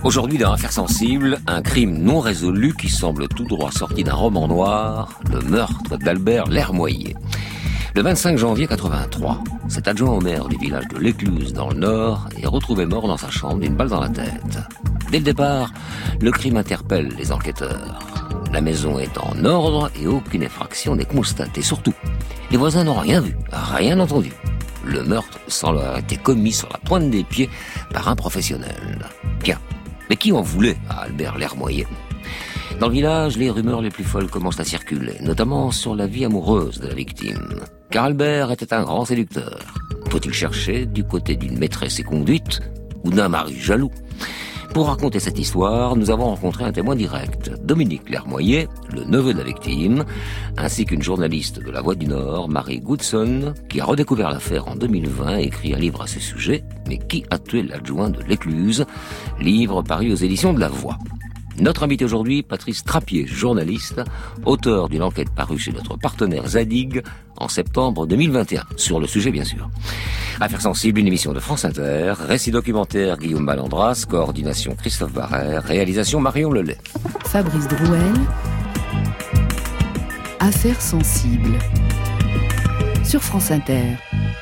Aujourd'hui, dans Affaires sensibles, un crime non résolu qui semble tout droit sorti d'un roman noir, le meurtre d'Albert Lermoyer. Le 25 janvier 83, cet adjoint au maire du village de l'Écluse dans le Nord est retrouvé mort dans sa chambre d'une balle dans la tête. Dès le départ, le crime interpelle les enquêteurs. La maison est en ordre et aucune effraction n'est constatée. Surtout, les voisins n'ont rien vu, rien entendu. Le meurtre semble avoir été commis sur la pointe des pieds par un professionnel. Bien, mais qui en voulait à Albert Lermoyer ? Dans le village, les rumeurs les plus folles commencent à circuler, notamment sur la vie amoureuse de la victime. Car Albert était un grand séducteur. Faut-il chercher du côté d'une maîtresse éconduite ou d'un mari jaloux ? Pour raconter cette histoire, nous avons rencontré un témoin direct, Dominique Lermoyer, le neveu de la victime, ainsi qu'une journaliste de La Voix du Nord, Marie Goodson, qui a redécouvert l'affaire en 2020 et écrit un livre à ce sujet, mais qui a tué l'adjoint de l'Écluse, livre paru aux éditions de La Voix. Notre invité aujourd'hui, Patrice Trappier, journaliste, auteur d'une enquête parue chez notre partenaire Zadig en septembre 2021, sur le sujet bien sûr. Affaires sensibles, une émission de France Inter, récit documentaire Guillaume Ballandras, coordination Christophe Barrère, réalisation Marion Lelay. Fabrice Drouel, Affaires sensibles, sur France Inter.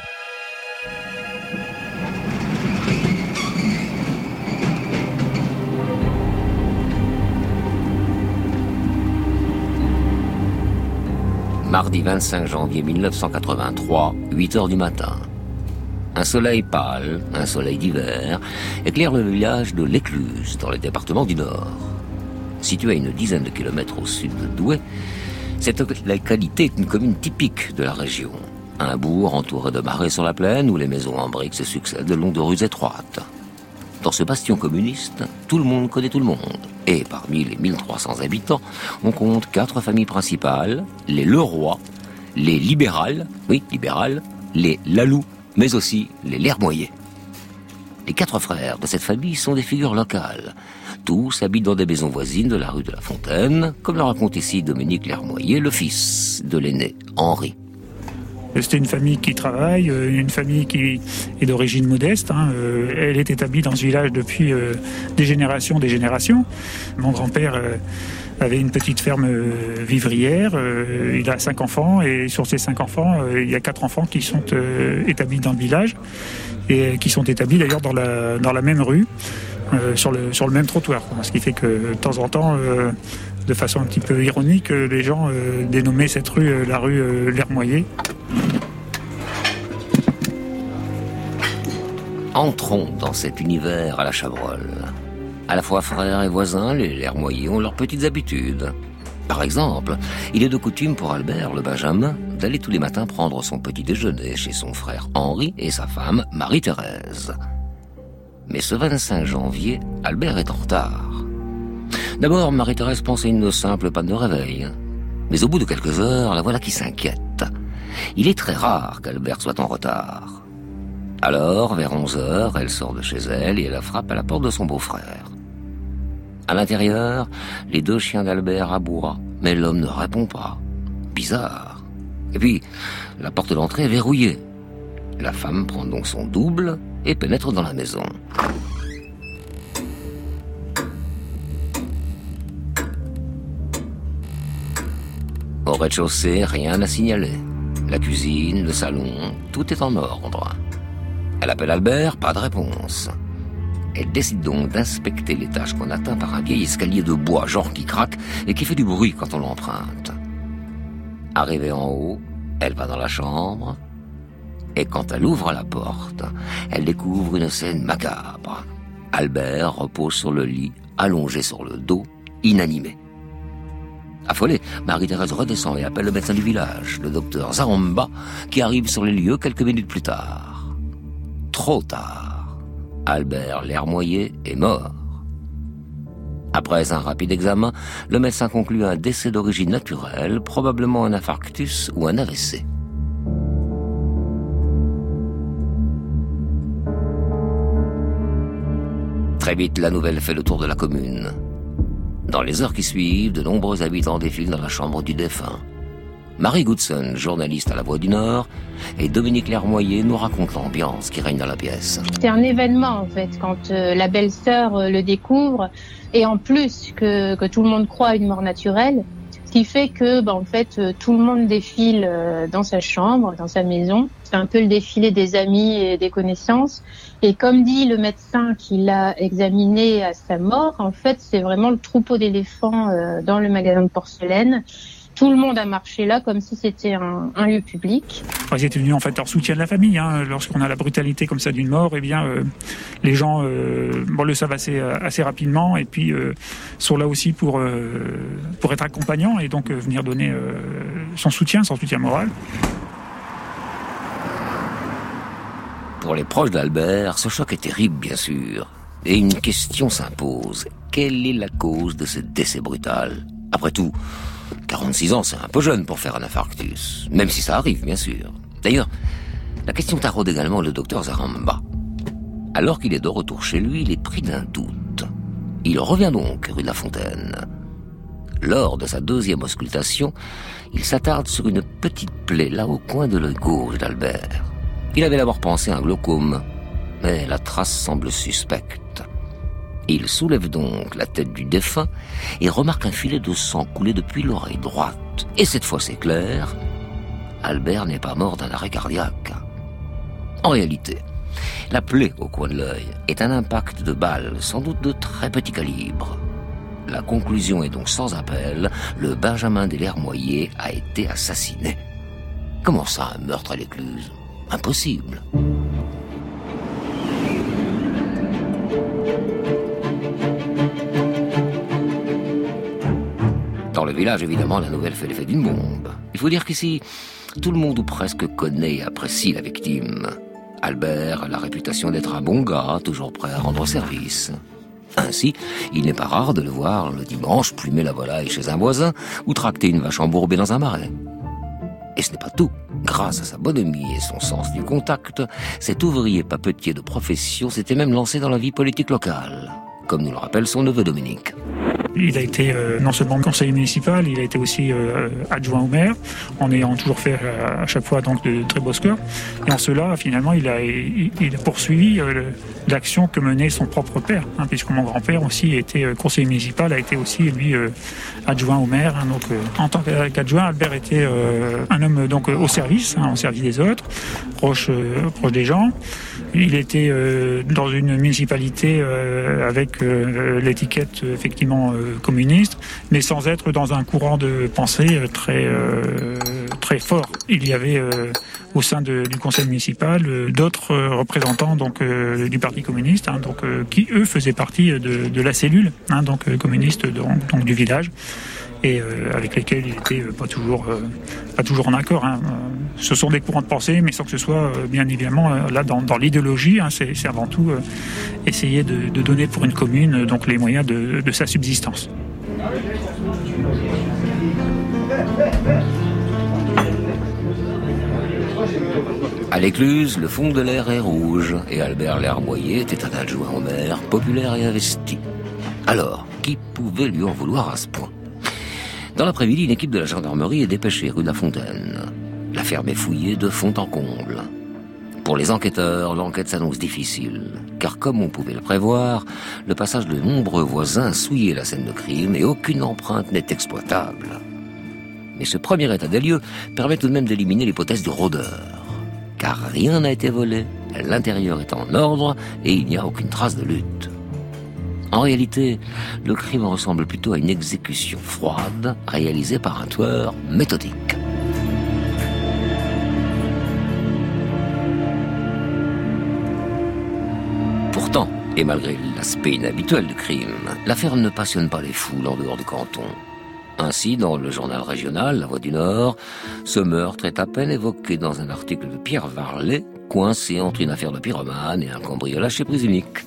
Mardi 25 janvier 1983, 8h du matin. Un soleil pâle, un soleil d'hiver, éclaire le village de l'Écluse, dans le département du Nord. Situé à une dizaine de kilomètres au sud de Douai, cette localité est une commune typique de la région. Un bourg entouré de marais sur la plaine où les maisons en briques se succèdent le long de rues étroites. Dans ce bastion communiste, tout le monde connaît tout le monde. Et parmi les 1300 habitants, on compte 4 familles principales, les Leroy, les Libérales, les Laloux, mais aussi les Lermoyer. Les 4 frères de cette famille sont des figures locales. Tous habitent dans des maisons voisines de la rue de la Fontaine, comme le raconte ici Dominique Lermoyer, le fils de l'aîné, Henri. C'était une famille qui travaille, une famille qui est d'origine modeste. Elle est établie dans ce village depuis des générations. Mon grand-père avait une petite ferme vivrière. Il a 5 enfants et sur ces 5 enfants, il y a 4 enfants qui sont établis dans le village et qui sont établis d'ailleurs dans la même rue, sur le même trottoir. Ce qui fait que de temps en temps, de façon un petit peu ironique, les gens dénommaient cette rue la rue Lermoyer. Entrons dans cet univers à la Chabrol. À la fois frères et voisins, les Lermoyer ont leurs petites habitudes. Par exemple, il est de coutume pour Albert, le Benjamin, d'aller tous les matins prendre son petit déjeuner chez son frère Henri et sa femme Marie-Thérèse. Mais ce 25 janvier, Albert est en retard. D'abord, Marie-Thérèse pense à une simple panne de réveil. Mais au bout de quelques heures, la voilà qui s'inquiète. Il est très rare qu'Albert soit en retard. Alors, vers 11h, elle sort de chez elle et elle frappe à la porte de son beau-frère. À l'intérieur, les 2 chiens d'Albert aboient, mais l'homme ne répond pas. Bizarre. Et puis, la porte d'entrée est verrouillée. La femme prend donc son double et pénètre dans la maison. Au rez-de-chaussée, rien à signaler. La cuisine, le salon, tout est en ordre. Elle appelle Albert, pas de réponse. Elle décide donc d'inspecter l'étage qu'on atteint par un vieil escalier de bois, genre qui craque et qui fait du bruit quand on l'emprunte. Arrivée en haut, elle va dans la chambre et quand elle ouvre la porte, elle découvre une scène macabre. Albert repose sur le lit, allongé sur le dos, inanimé. Affolée, Marie-Thérèse redescend et appelle le médecin du village, le docteur Zaramba, qui arrive sur les lieux quelques minutes plus tard. Trop tard. Albert Lermoyer est mort. Après un rapide examen, le médecin conclut un décès d'origine naturelle, probablement un infarctus ou un AVC. Très vite, la nouvelle fait le tour de la commune. Dans les heures qui suivent, de nombreux habitants défilent dans la chambre du défunt. Marie Goodson, journaliste à La Voix du Nord, et Dominique Lermoyer nous raconte l'ambiance qui règne dans la pièce. C'est un événement, en fait, quand la belle-sœur le découvre, et en plus que tout le monde croit à une mort naturelle, ce qui fait que, en fait, tout le monde défile dans sa chambre, dans sa maison. C'est un peu le défilé des amis et des connaissances. Et comme dit le médecin qui l'a examiné à sa mort, en fait, c'est vraiment le troupeau d'éléphants dans le magasin de porcelaine. Tout le monde a marché là comme si c'était un lieu public. Ils étaient venus en fait en soutien de la famille. Lorsqu'on a la brutalité comme ça d'une mort, les gens le savent assez rapidement et puis sont là aussi pour être accompagnants et donc venir donner son soutien moral. Pour les proches d'Albert, ce choc est terrible bien sûr. Et une question s'impose. Quelle est la cause de ce décès brutal ? Après tout, 46 ans, c'est un peu jeune pour faire un infarctus, même si ça arrive, bien sûr. D'ailleurs, la question taraude également le docteur Zaramba. Alors qu'il est de retour chez lui, il est pris d'un doute. Il revient donc rue de la Fontaine. Lors de sa deuxième auscultation, il s'attarde sur une petite plaie, là au coin de l'œil gauche d'Albert. Il avait d'abord pensé à un glaucome, mais la trace semble suspecte. Il soulève donc la tête du défunt et remarque un filet de sang coulé depuis l'oreille droite. Et cette fois c'est clair, Albert n'est pas mort d'un arrêt cardiaque. En réalité, la plaie au coin de l'œil est un impact de balle, sans doute de très petit calibre. La conclusion est donc sans appel, le Benjamin des Lermoyer a été assassiné. Comment ça, un meurtre à l'écluse ? Impossible. Dans le village, évidemment, la nouvelle fait l'effet d'une bombe. Il faut dire qu'ici, tout le monde ou presque connaît et apprécie la victime. Albert a la réputation d'être un bon gars, toujours prêt à rendre service. Ainsi, il n'est pas rare de le voir le dimanche plumer la volaille chez un voisin ou tracter une vache embourbée dans un marais. Et ce n'est pas tout. Grâce à sa bonhomie et son sens du contact, cet ouvrier papetier de profession s'était même lancé dans la vie politique locale, comme nous le rappelle son neveu Dominique. Il a été non seulement conseiller municipal, il a été aussi adjoint au maire, en ayant toujours fait à chaque fois donc de très beaux scores. Et en cela, finalement, il a poursuivi l'action que menait son propre père, puisque mon grand-père aussi était conseiller municipal, a été aussi lui adjoint au maire. Donc, en tant qu'adjoint, Albert était un homme donc au service des autres, proche des gens. Il était dans une municipalité avec l'étiquette effectivement communiste, mais sans être dans un courant de pensée très fort. Il y avait au sein du conseil municipal d'autres représentants donc du Parti communiste, qui eux faisaient partie de la cellule communiste donc du village. Et avec lesquels il n'était pas toujours en accord. Ce sont des courants de pensée, mais sans que ce soit, bien évidemment, là dans l'idéologie, c'est avant tout essayer de donner pour une commune donc les moyens de sa subsistance. À l'écluse, le fond de l'air est rouge, et Albert Lermoyer était un adjoint au maire, populaire et investi. Alors, qui pouvait lui en vouloir à ce point ? Dans l'après-midi, une équipe de la gendarmerie est dépêchée rue de la Fontaine. La ferme est fouillée de fond en comble. Pour les enquêteurs, l'enquête s'annonce difficile, car comme on pouvait le prévoir, le passage de nombreux voisins souillait la scène de crime et aucune empreinte n'est exploitable. Mais ce premier état des lieux permet tout de même d'éliminer l'hypothèse du rôdeur, car rien n'a été volé, l'intérieur est en ordre et il n'y a aucune trace de lutte. En réalité, le crime ressemble plutôt à une exécution froide réalisée par un tueur méthodique. Pourtant, et malgré l'aspect inhabituel du crime, l'affaire ne passionne pas les foules en dehors du canton. Ainsi, dans le journal régional, La Voix du Nord, ce meurtre est à peine évoqué dans un article de Pierre Varlet, coincé entre une affaire de pyromane et un cambriolage chez prise unique.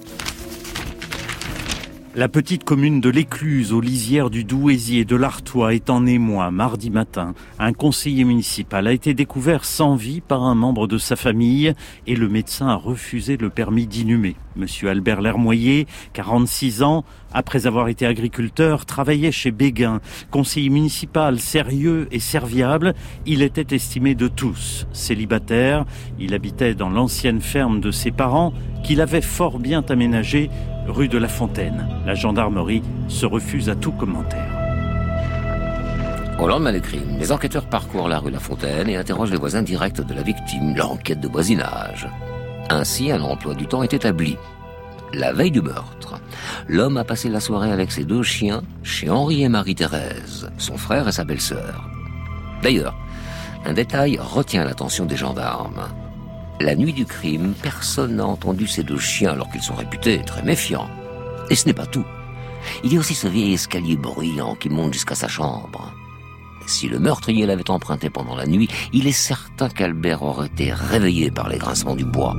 La petite commune de l'Écluse, aux lisières du Douaisis et de l'Artois, est en émoi. Mardi matin, un conseiller municipal a été découvert sans vie par un membre de sa famille et le médecin a refusé le permis d'inhumer. Monsieur Albert Lermoyer, 46 ans, après avoir été agriculteur, travaillait chez Béguin. Conseiller municipal sérieux et serviable, il était estimé de tous. Célibataire, il habitait dans l'ancienne ferme de ses parents, qu'il avait fort bien aménagée, rue de la Fontaine. La gendarmerie se refuse à tout commentaire. Au lendemain du crime, les enquêteurs parcourent la rue La Fontaine et interrogent les voisins directs de la victime, l'enquête de voisinage. Ainsi, un emploi du temps est établi. La veille du meurtre, l'homme a passé la soirée avec ses 2 chiens chez Henri et Marie-Thérèse, son frère et sa belle-sœur. D'ailleurs, un détail retient l'attention des gendarmes. La nuit du crime, personne n'a entendu ces 2 chiens alors qu'ils sont réputés très méfiants. Et ce n'est pas tout. Il y a aussi ce vieil escalier bruyant qui monte jusqu'à sa chambre. Si le meurtrier l'avait emprunté pendant la nuit, il est certain qu'Albert aurait été réveillé par les grincements du bois.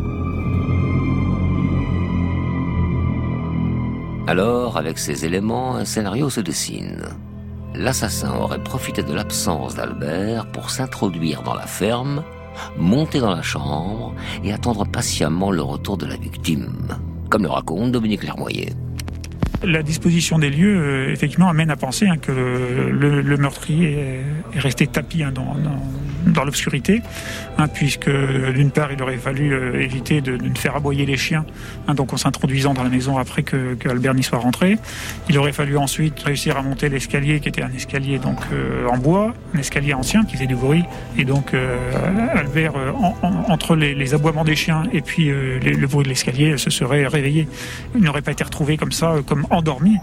Alors, avec ces éléments, un scénario se dessine. L'assassin aurait profité de l'absence d'Albert pour s'introduire dans la ferme, monter dans la chambre et attendre patiemment le retour de la victime, comme le raconte Dominique Lermoyer. La disposition des lieux, effectivement, amène à penser que le meurtrier est resté tapi dans l'obscurité, puisque d'une part, il aurait fallu éviter de faire aboyer les chiens, donc en s'introduisant dans la maison après que Albert n'y soit rentré. Il aurait fallu ensuite réussir à monter l'escalier, qui était un escalier donc en bois, un escalier ancien qui faisait du bruit, et donc Albert, entre les aboiements des chiens et puis le bruit de l'escalier, se serait réveillé. Il n'aurait pas été retrouvé comme ça, comme endormi.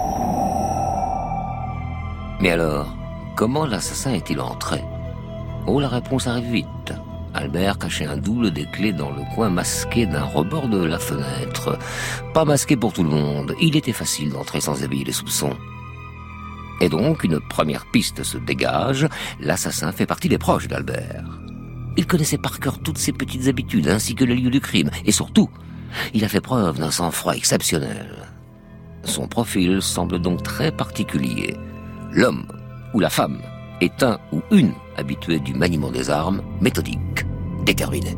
Mais alors, comment l'assassin est-il entré ? Oh, la réponse arrive vite. Albert cachait un double des clés dans le coin masqué d'un rebord de la fenêtre. Pas masqué pour tout le monde, il était facile d'entrer sans éveiller les soupçons. Et donc, une première piste se dégage, l'assassin fait partie des proches d'Albert. Il connaissait par cœur toutes ses petites habitudes, ainsi que les lieux du crime, et surtout, il a fait preuve d'un sang-froid exceptionnel. Son profil semble donc très particulier. L'homme ou la femme est un ou une habitué du maniement des armes, méthodique, déterminé.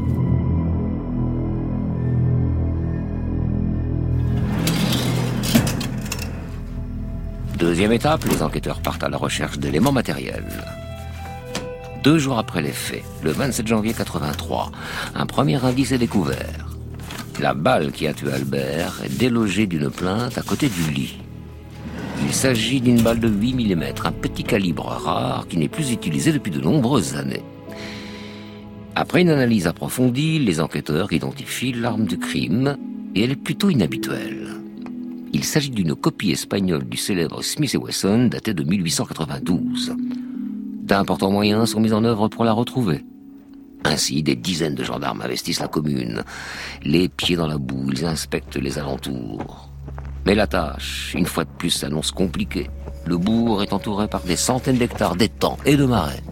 Deuxième étape, les enquêteurs partent à la recherche d'éléments matériels. 2 jours après les faits, le 27 janvier 83, un premier indice est découvert. La balle qui a tué Albert est délogée d'une plainte à côté du lit. Il s'agit d'une balle de 8 mm, un petit calibre rare qui n'est plus utilisé depuis de nombreuses années. Après une analyse approfondie, les enquêteurs identifient l'arme du crime et elle est plutôt inhabituelle. Il s'agit d'une copie espagnole du célèbre Smith & Wesson datée de 1892. D'importants moyens sont mis en œuvre pour la retrouver. Ainsi, des dizaines de gendarmes investissent la commune. Les pieds dans la boue, ils inspectent les alentours. Mais la tâche, une fois de plus, s'annonce compliquée. Le bourg est entouré par des centaines d'hectares d'étangs et de marais.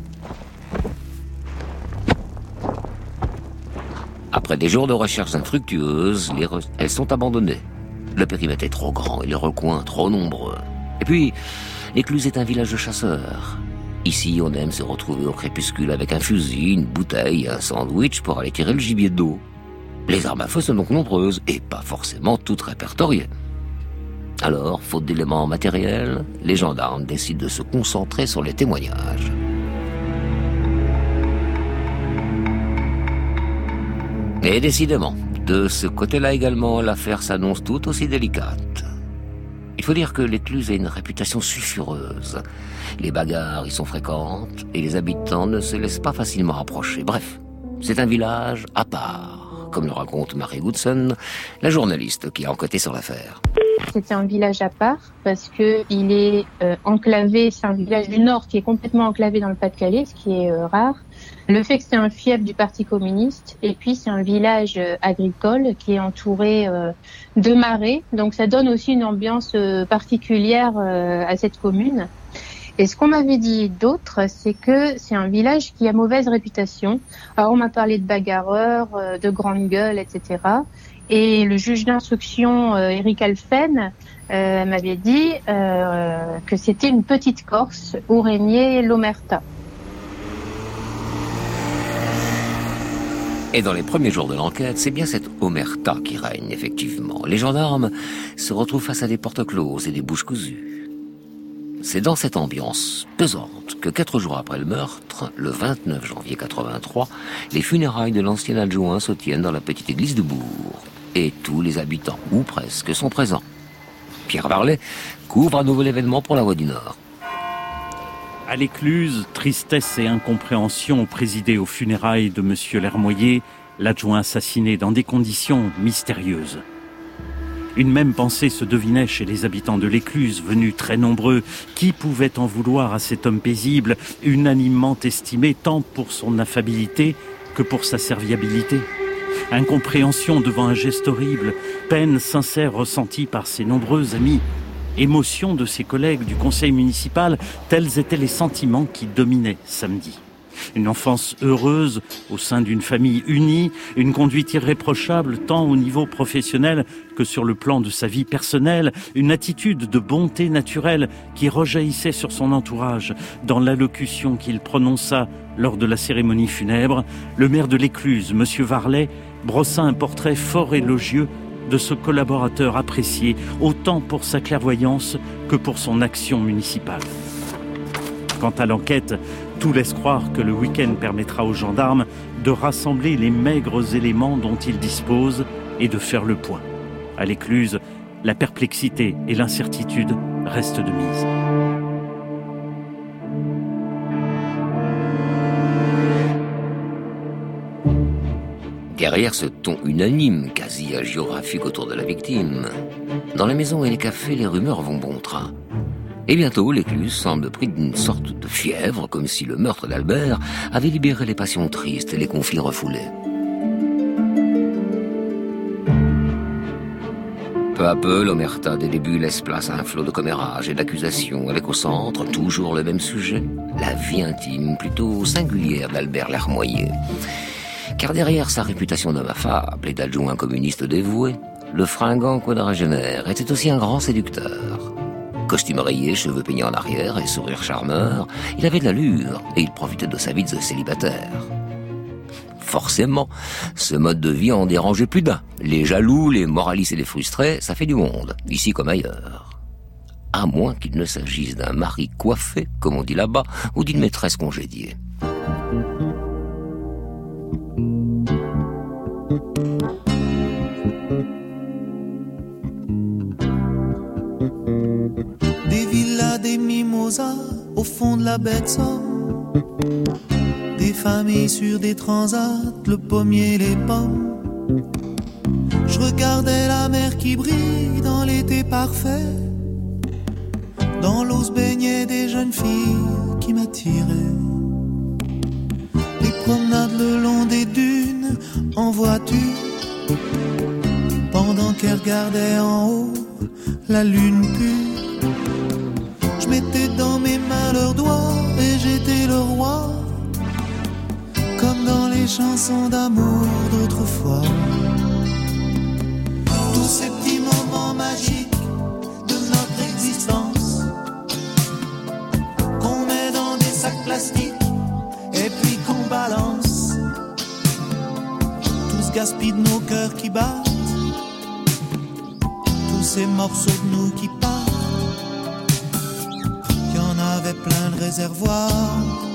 Après des jours de recherches infructueuses, elles sont abandonnées. Le périmètre est trop grand et les recoins trop nombreux. Et puis, l'Écluse est un village de chasseurs. Ici, on aime se retrouver au crépuscule avec un fusil, une bouteille, un sandwich pour aller tirer le gibier d'eau. Les armes à feu sont donc nombreuses et pas forcément toutes répertoriées. Alors, faute d'éléments matériels, les gendarmes décident de se concentrer sur les témoignages. Et décidément, de ce côté-là également, l'affaire s'annonce tout aussi délicate. Il faut dire que l'Écluse a une réputation sulfureuse. Les bagarres y sont fréquentes et les habitants ne se laissent pas facilement approcher. Bref, c'est un village à part, comme le raconte Marie Goodson, la journaliste qui a enquêté sur l'affaire. C'était un village à part parce que il est enclavé, c'est un village du Nord qui est complètement enclavé dans le Pas-de-Calais, ce qui est rare. Le fait que c'est un fief du Parti communiste et puis c'est un village agricole qui est entouré de marais, donc ça donne aussi une ambiance particulière à cette commune. Et ce qu'on m'avait dit d'autre, c'est que c'est un village qui a mauvaise réputation. Alors on m'a parlé de bagarreurs, de grandes gueules, etc. Et le juge d'instruction, Éric Alphen, m'avait dit que c'était une petite Corse où régnait l'omerta. Et dans les premiers jours de l'enquête, c'est bien cette omerta qui règne, effectivement. Les gendarmes se retrouvent face à des portes closes et des bouches cousues. C'est dans cette ambiance pesante que 4 jours après le meurtre, le 29 janvier 83, les funérailles de l'ancien adjoint se tiennent dans la petite église de Bourg. Et tous les habitants, ou presque, sont présents. Pierre Varlet couvre à nouveau l'événement pour La Voix du Nord. À l'Écluse, tristesse et incompréhension présidaient aux funérailles de Monsieur Lermoyer, l'adjoint assassiné dans des conditions mystérieuses. Une même pensée se devinait chez les habitants de l'Écluse, venus très nombreux. Qui pouvait en vouloir à cet homme paisible, unanimement estimé tant pour son affabilité que pour sa serviabilité ? Incompréhension devant un geste horrible, peine sincère ressentie par ses nombreux amis, émotion de ses collègues du conseil municipal, tels étaient les sentiments qui dominaient samedi. Une enfance heureuse au sein d'une famille unie, une conduite irréprochable tant au niveau professionnel que sur le plan de sa vie personnelle, une attitude de bonté naturelle qui rejaillissait sur son entourage. Dans l'allocution qu'il prononça lors de la cérémonie funèbre, le maire de l'Écluse, Monsieur Varlet, brossa un portrait fort élogieux de ce collaborateur apprécié, autant pour sa clairvoyance que pour son action municipale. Quant à l'enquête, tout laisse croire que le week-end permettra aux gendarmes de rassembler les maigres éléments dont ils disposent et de faire le point. À l'Écluse, la perplexité et l'incertitude restent de mise. Derrière ce ton unanime, quasi hagiographique autour de la victime, dans la maison et les cafés, les rumeurs vont bon train. Et bientôt, l'Écluse semble pris d'une sorte de fièvre, comme si le meurtre d'Albert avait libéré les passions tristes et les conflits refoulés. Peu à peu, l'omerta des débuts laisse place à un flot de commérages et d'accusations, avec au centre toujours le même sujet, la vie intime plutôt singulière d'Albert Lermoyer. Car derrière sa réputation d'homme affable et d'adjoint communiste dévoué, le fringant quadragénaire était aussi un grand séducteur. Costume rayé, cheveux peignés en arrière et sourire charmeur, il avait de l'allure et il profitait de sa vie de célibataire. Forcément, ce mode de vie en dérangeait plus d'un. Les jaloux, les moralistes et les frustrés, ça fait du monde, ici comme ailleurs. À moins qu'il ne s'agisse d'un mari coiffé, comme on dit là-bas, ou d'une maîtresse congédiée. Des villas, des mimosas au fond de la baie de Somme, des familles sur des transats, le pommier, les pommes. Je regardais la mer qui brille dans l'été parfait. Dans l'eau se baignaient des jeunes filles qui m'attiraient. Les promenades le long des dunes en voiture, pendant qu'elles regardaient en haut la lune pure. Je mettais dans mes mains leurs doigts et j'étais le roi, comme dans les chansons d'amour d'autrefois. Tous ces petits moments magiques de notre existence, qu'on met dans des sacs plastiques et puis qu'on balance, tout ce gaspille de nos cœurs qui battent, tous ces morceaux de nous qui partent. Avait plein de réservoirs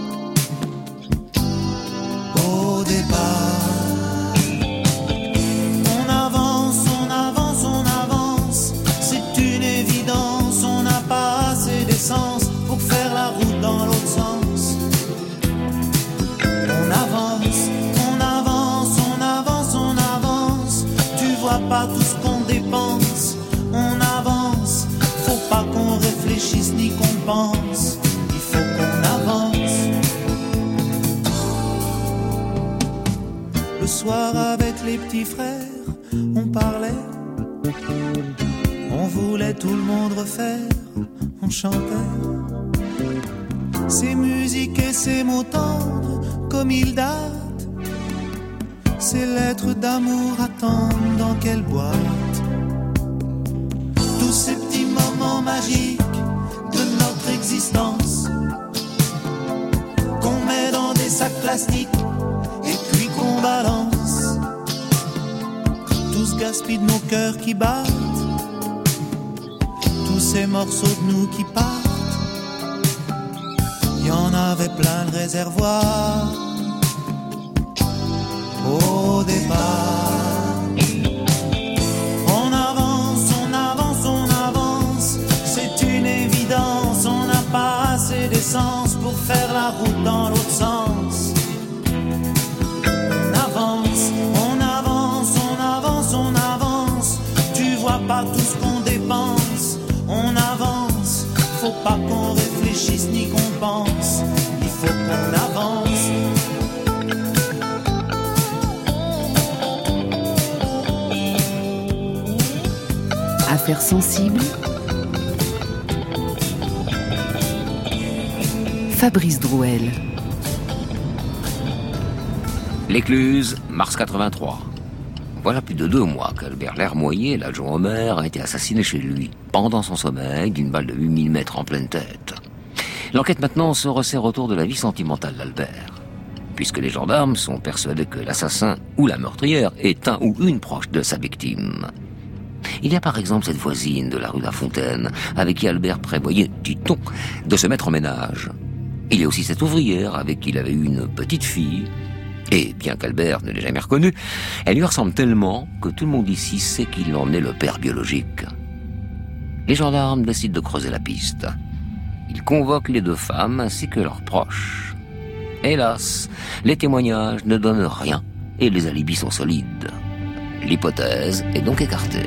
au départ. On avance, on avance, on avance, c'est une évidence. On n'a pas assez d'essence pour faire la route dans l'autre sens. On avance, on avance, on avance, on avance. Tu vois pas tout ce qu'on dépense. On avance, faut pas qu'on réfléchisse ni qu'on pense. Il faut qu'on avance. Le soir avec les petits frères, on parlait, on voulait tout le monde refaire, on chantait ces musiques et ces mots tendres comme ils datent, ces lettres d'amour attendent dans quelle boîte. Tous ces petits moments magiques de notre existence, qu'on met dans des sacs plastiques et puis qu'on balance, ce gaspille de nos cœurs qui battent, tous ces morceaux de nous qui partent. Il y en avait plein de réservoirs au départ. On avance, on avance, on avance, c'est une évidence. On n'a pas assez d'essence pour faire la route dans l'autre sens. On avance, on avance, on avance, on avance. Tu vois pas tout ce qu'on dépense. On avance, faut pas qu'on réfléchisse ni qu'on pense. Il faut qu'on avance. Affaires sensibles. Fabrice Drouel. L'Écluse, mars 83. Voilà plus de 2 mois qu'Albert Lermoyer, l'adjoint au maire, a été assassiné chez lui, pendant son sommeil, d'une balle de 8 mm en pleine tête. L'enquête maintenant se resserre autour de la vie sentimentale d'Albert, puisque les gendarmes sont persuadés que l'assassin ou la meurtrière est un ou une proche de sa victime. Il y a par exemple cette voisine de la rue La Fontaine, avec qui Albert prévoyait, dit-on, de se mettre en ménage. Il y a aussi cette ouvrière avec qui il avait eu une petite fille. Et bien qu'Albert ne l'ait jamais reconnue, elle lui ressemble tellement que tout le monde ici sait qu'il en est le père biologique. Les gendarmes décident de creuser la piste. Ils convoquent les 2 femmes ainsi que leurs proches. Hélas, les témoignages ne donnent rien et les alibis sont solides. L'hypothèse est donc écartée.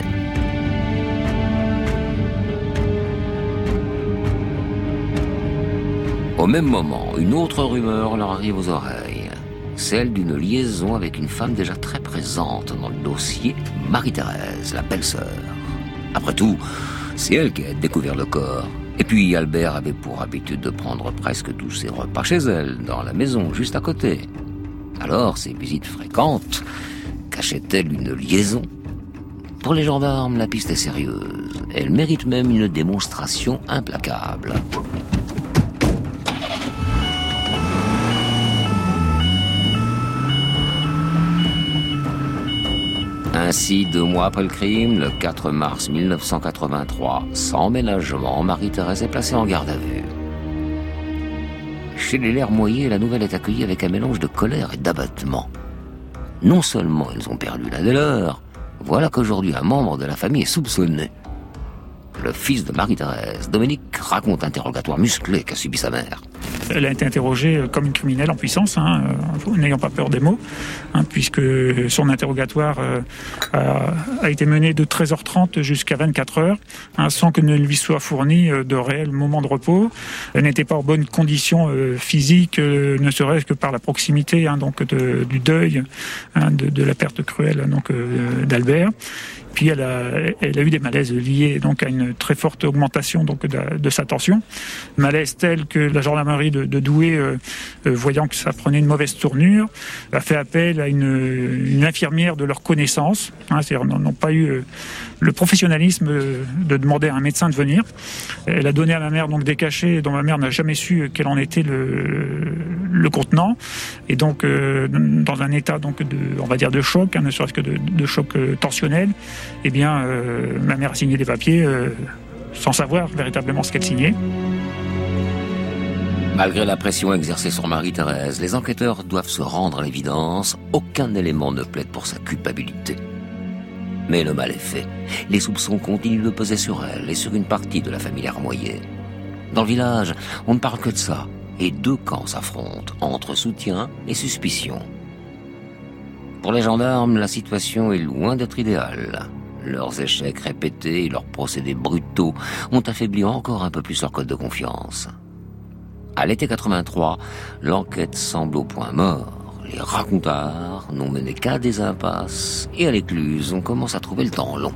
Au même moment, une autre rumeur leur arrive aux oreilles. Celle d'une liaison avec une femme déjà très présente dans le dossier, Marie-Thérèse, la belle-sœur. Après tout, c'est elle qui a découvert le corps. Et puis Albert avait pour habitude de prendre presque tous ses repas chez elle, dans la maison juste à côté. Alors, ces visites fréquentes cachaient-elles une liaison ? Pour les gendarmes, la piste est sérieuse. Elle mérite même une démonstration implacable. Ainsi, 2 mois après le crime, le 4 mars 1983, sans ménagement, Marie-Thérèse est placée en garde à vue. Chez les Lermoyer, la nouvelle est accueillie avec un mélange de colère et d'abattement. Non seulement ils ont perdu l'un des leurs, voilà qu'aujourd'hui un membre de la famille est soupçonné. Le fils de Marie-Thérèse, Dominique, raconte l'interrogatoire musclé qu'a subi sa mère. Elle a été interrogée comme une criminelle en puissance, n'ayant pas peur des mots, puisque son interrogatoire a été mené de 13h30 jusqu'à 24h, sans que ne lui soit fourni de réels moments de repos. Elle n'était pas en bonne condition physique, ne serait-ce que par la proximité du deuil, de la perte cruelle d'Albert. Puis elle a eu des malaises liés donc à une très forte augmentation de sa tension. Malaise tel que la gendarmerie de Douai, voyant que ça prenait une mauvaise tournure, a fait appel à une infirmière de leur connaissance. C'est-à-dire n'ont pas eu le professionnalisme de demander à un médecin de venir. Elle a donné à ma mère donc des cachets dont ma mère n'a jamais su quel en était le contenant. Et donc dans un état de choc, ne serait-ce que de choc tensionnel. Eh bien, ma mère a signé des papiers sans savoir véritablement ce qu'elle signait. Malgré la pression exercée sur Marie-Thérèse, les enquêteurs doivent se rendre à l'évidence. Aucun élément ne plaide pour sa culpabilité. Mais le mal est fait. Les soupçons continuent de peser sur elle et sur une partie de la famille Lermoyer. Dans le village, on ne parle que de ça. Et 2 camps s'affrontent, entre soutien et suspicion. Pour les gendarmes, la situation est loin d'être idéale. Leurs échecs répétés et leurs procédés brutaux ont affaibli encore un peu plus leur code de confiance. À l'été 83, l'enquête semble au point mort. Les racontards n'ont mené qu'à des impasses et à l'Écluse, on commence à trouver le temps long.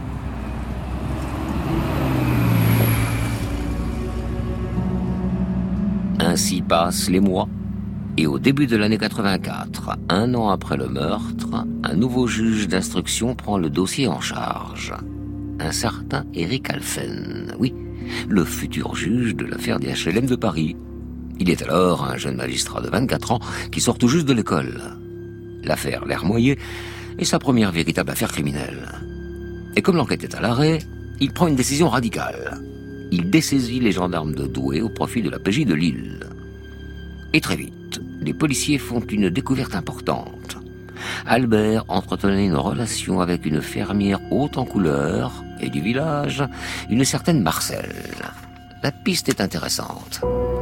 Ainsi passent les mois. Et au début de l'année 84, 1 an après le meurtre, un nouveau juge d'instruction prend le dossier en charge. Un certain Éric Alphen, oui, le futur juge de l'affaire des HLM de Paris. Il est alors un jeune magistrat de 24 ans qui sort tout juste de l'école. L'affaire Lermoyer est sa première véritable affaire criminelle. Et comme l'enquête est à l'arrêt, il prend une décision radicale. Il dessaisit les gendarmes de Douai au profit de la PJ de Lille. Et très vite, les policiers font une découverte importante. Albert entretenait une relation avec une fermière haute en couleur et du village, une certaine Marcel. La piste est intéressante.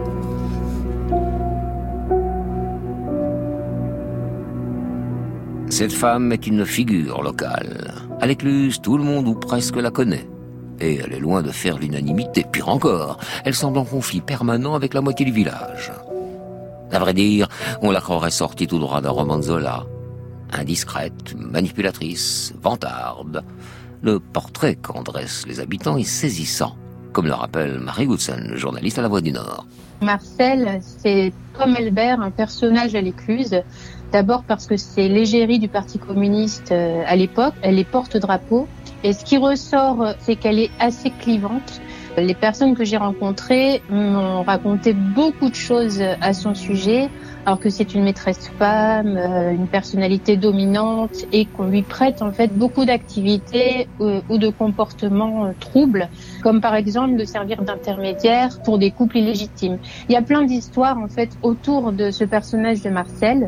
Cette femme est une figure locale. À l'Écluse, tout le monde ou presque la connaît. Et elle est loin de faire l'unanimité. Pire encore, elle semble en conflit permanent avec la moitié du village. À vrai dire, on la croirait sortie tout droit d'un roman de Zola. Indiscrète, manipulatrice, vantarde. Le portrait qu'en dressent les habitants est saisissant, comme le rappelle Marie Goodson, journaliste à La Voix du Nord. Marcel, c'est comme Albert, un personnage à l'Écluse. D'abord parce que c'est l'égérie du Parti communiste à l'époque, elle est porte-drapeau. Et ce qui ressort, c'est qu'elle est assez clivante. Les personnes que j'ai rencontrées m'ont raconté beaucoup de choses à son sujet, alors que c'est une maîtresse femme, une personnalité dominante et qu'on lui prête en fait beaucoup d'activités ou de comportements troubles, comme par exemple de servir d'intermédiaire pour des couples illégitimes. Il y a plein d'histoires en fait autour de ce personnage de Marcel.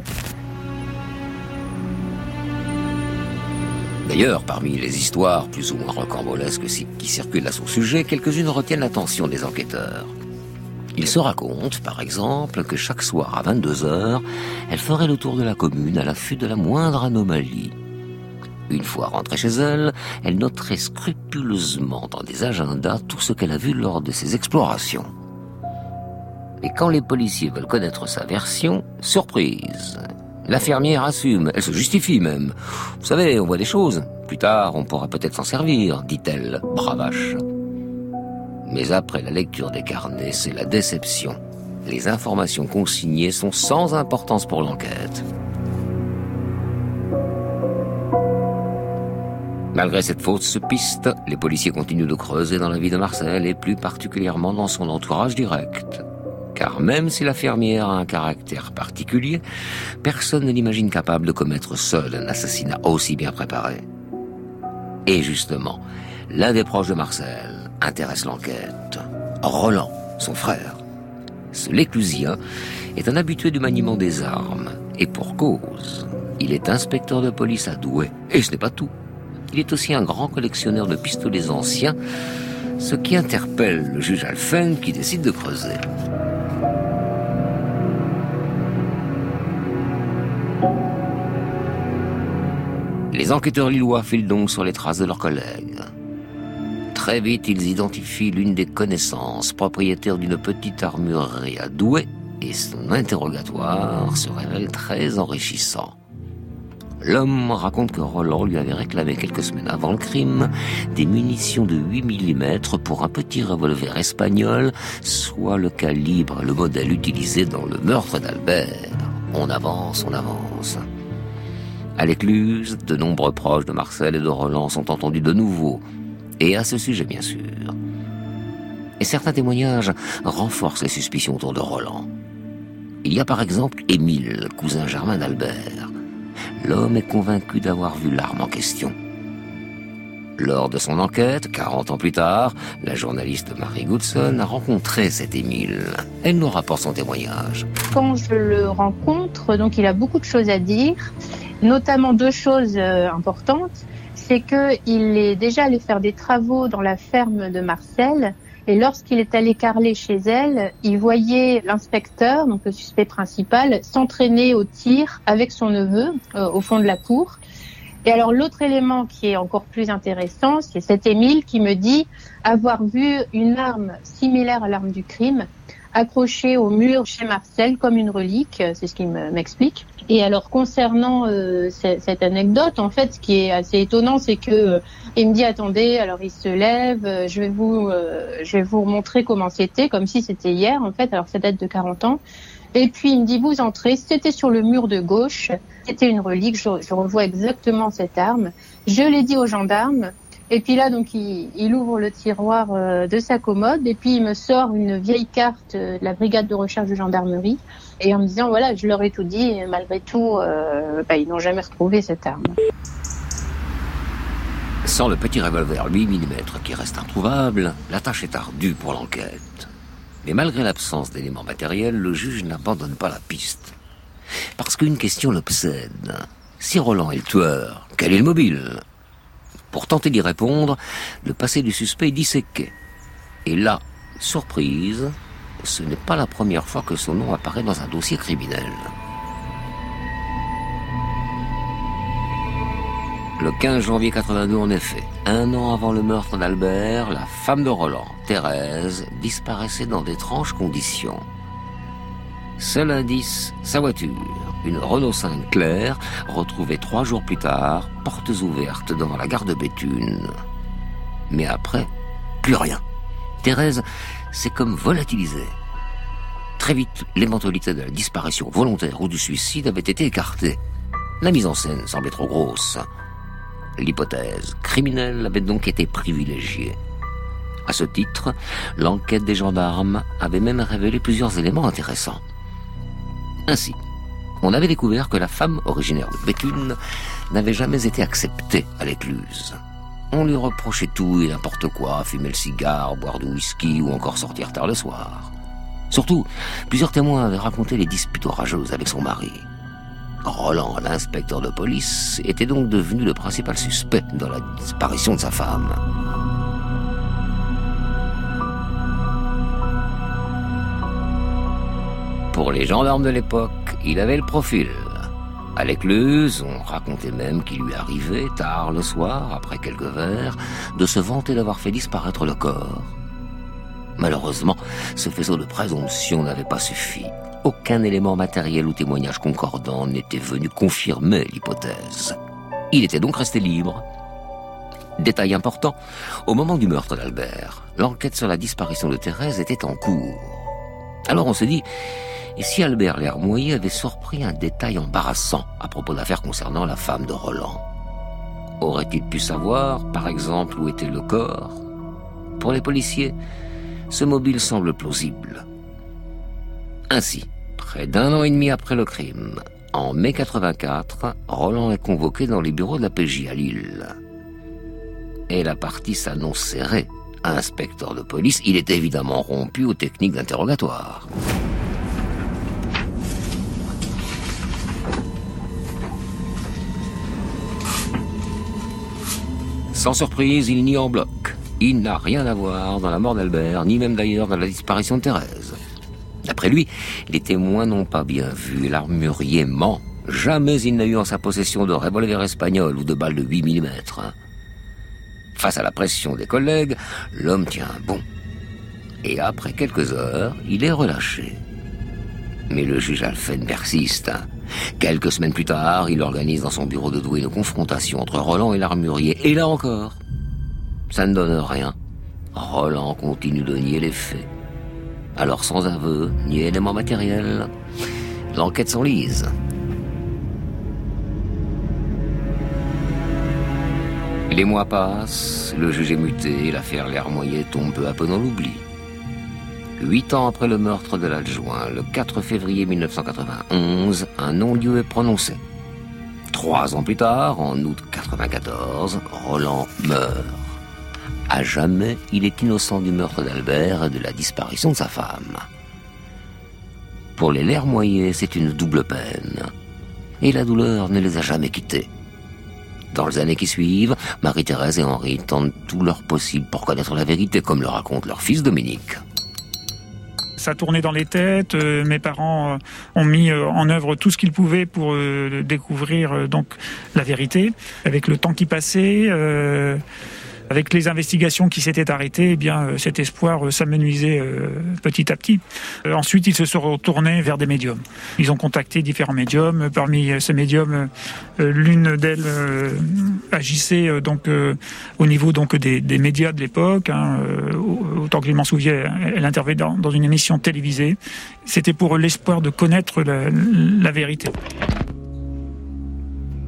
D'ailleurs, parmi les histoires plus ou moins rocambolesques qui circulent à son sujet, quelques-unes retiennent l'attention des enquêteurs. Il se raconte, par exemple, que chaque soir à 22h, elle ferait le tour de la commune à l'affût de la moindre anomalie. Une fois rentrée chez elle, elle noterait scrupuleusement dans des agendas tout ce qu'elle a vu lors de ses explorations. Et quand les policiers veulent connaître sa version, surprise, la fermière assume, elle se justifie même. Vous savez, on voit des choses. Plus tard, on pourra peut-être s'en servir, dit-elle, bravache. Mais après la lecture des carnets, c'est la déception. Les informations consignées sont sans importance pour l'enquête. Malgré cette fausse piste, les policiers continuent de creuser dans la vie de Marcel et plus particulièrement dans son entourage direct. Car même si la fermière a un caractère particulier, personne ne l'imagine capable de commettre seul un assassinat aussi bien préparé. Et justement, l'un des proches de Marcel intéresse l'enquête. Roland, son frère. Ce Léclusien est un habitué du maniement des armes. Et pour cause, il est inspecteur de police à Douai. Et ce n'est pas tout. Il est aussi un grand collectionneur de pistolets anciens, ce qui interpelle le juge Alphen qui décide de creuser. Les enquêteurs lillois filent donc sur les traces de leurs collègues. Très vite, ils identifient l'une des connaissances, propriétaire d'une petite armurerie à Douai, et son interrogatoire se révèle très enrichissant. L'homme raconte que Roland lui avait réclamé quelques semaines avant le crime des munitions de 8 mm pour un petit revolver espagnol, soit le calibre, le modèle utilisé dans le meurtre d'Albert. On avance. À l'Écluse, de nombreux proches de Marcel et de Roland sont entendus de nouveau, et à ce sujet bien sûr. Et certains témoignages renforcent les suspicions autour de Roland. Il y a par exemple Émile, cousin germain d'Albert. L'homme est convaincu d'avoir vu l'arme en question. Lors de son enquête, 40 ans plus tard, la journaliste Marie Goodson a rencontré cet Émile. Elle nous rapporte son témoignage. Quand je le rencontre, donc il a beaucoup de choses à dire, notamment deux choses importantes. C'est qu'il est déjà allé faire des travaux dans la ferme de Marcel. Et lorsqu'il est allé carreler chez elle, il voyait l'inspecteur, donc le suspect principal, s'entraîner au tir avec son neveu au fond de la cour. Et alors l'autre élément qui est encore plus intéressant, c'est cet Émile qui me dit avoir vu une arme similaire à l'arme du crime accrochée au mur chez Marcel comme une relique, c'est ce qu'il m'explique. Et alors concernant cette anecdote, en fait, ce qui est assez étonnant, c'est que il me dit attendez, alors il se lève, je vais vous montrer comment c'était, comme si c'était hier en fait. Alors ça date de 40 ans. Et puis il me dit vous entrez, c'était sur le mur de gauche, c'était une relique, je revois exactement cette arme. Je l'ai dit aux gendarmes, Et puis là, donc, il ouvre le tiroir de sa commode et puis il me sort une vieille carte de la brigade de recherche de gendarmerie et en me disant, voilà, je leur ai tout dit et malgré tout, ils n'ont jamais retrouvé cette arme. Sans le petit revolver 8 mm qui reste introuvable, la tâche est ardue pour l'enquête. Mais malgré l'absence d'éléments matériels, le juge n'abandonne pas la piste. Parce qu'une question l'obsède. Si Roland est le tueur, quel est le mobile ? Pour tenter d'y répondre, le passé du suspect est disséqué. Et là, surprise, ce n'est pas la première fois que son nom apparaît dans un dossier criminel. Le 15 janvier 82, en effet, un an avant le meurtre d'Albert, la femme de Roland, Thérèse, disparaissait dans d'étranges conditions. Seul indice, sa voiture, une Renault 5 claire, retrouvée 3 jours plus tard, portes ouvertes devant la gare de Béthune. Mais après, plus rien. Thérèse s'est comme volatilisée. Très vite, l'éventualité de la disparition volontaire ou du suicide avait été écartée. La mise en scène semblait trop grosse. L'hypothèse criminelle avait donc été privilégiée. À ce titre, l'enquête des gendarmes avait même révélé plusieurs éléments intéressants. Ainsi, on avait découvert que la femme originaire de Béthune n'avait jamais été acceptée à l'écluse. On lui reprochait tout et n'importe quoi, fumer le cigare, boire du whisky ou encore sortir tard le soir. Surtout, plusieurs témoins avaient raconté les disputes orageuses avec son mari. Roland, l'inspecteur de police, était donc devenu le principal suspect dans la disparition de sa femme. Pour les gendarmes de l'époque, il avait le profil. À l'écluse, on racontait même qu'il lui arrivait, tard le soir, après quelques verres, de se vanter d'avoir fait disparaître le corps. Malheureusement, ce faisceau de présomption n'avait pas suffi. Aucun élément matériel ou témoignage concordant n'était venu confirmer l'hypothèse. Il était donc resté libre. Détail important, au moment du meurtre d'Albert, l'enquête sur la disparition de Thérèse était en cours. Alors on se dit, et si Albert Lermoyer avait surpris un détail embarrassant à propos d'affaires concernant la femme de Roland ? Aurait-il pu savoir, par exemple, où était le corps ? Pour les policiers, ce mobile semble plausible. Ainsi, près d'un an et demi après le crime, en mai 84, Roland est convoqué dans les bureaux de la PJ à Lille. Et la partie s'annonce serrée. Inspecteur de police, il est évidemment rompu aux techniques d'interrogatoire. Sans surprise, il nie en bloc. Il n'a rien à voir dans la mort d'Albert, ni même d'ailleurs dans la disparition de Thérèse. D'après lui, les témoins n'ont pas bien vu, l'armurier ment. Jamais il n'a eu en sa possession de revolver espagnol ou de balles de 8 mm. Face à la pression des collègues, l'homme tient bon. Et après quelques heures, il est relâché. Mais le juge Alphen persiste. Quelques semaines plus tard, il organise dans son bureau de Douai une confrontation entre Roland et l'armurier. Et là encore, ça ne donne rien. Roland continue de nier les faits. Alors sans aveu, ni éléments matériels, l'enquête s'enlise. Les mois passent, le juge est muté, l'affaire Lermoyer tombe peu à peu dans l'oubli. 8 ans après le meurtre de l'adjoint, le 4 février 1991, un non-lieu est prononcé. 3 ans plus tard, en août 1994, Roland meurt. À jamais, il est innocent du meurtre d'Albert et de la disparition de sa femme. Pour les Lermoyer, c'est une double peine. Et la douleur ne les a jamais quittés. Dans les années qui suivent, Marie-Thérèse et Henri tentent tout leur possible pour connaître la vérité, comme le raconte leur fils Dominique. Ça tournait dans les têtes. Mes parents ont mis en œuvre tout ce qu'ils pouvaient pour découvrir donc la vérité. Avec le temps qui passait, avec les investigations qui s'étaient arrêtées, eh bien cet espoir s'amenuisait petit à petit. Ensuite, ils se sont retournés vers des médiums. Ils ont contacté différents médiums. Parmi ces médiums, l'une d'elles agissait donc au niveau donc des médias de l'époque. Autant que je m'en souviens, elle intervenait dans une émission télévisée. C'était pour l'espoir de connaître la vérité.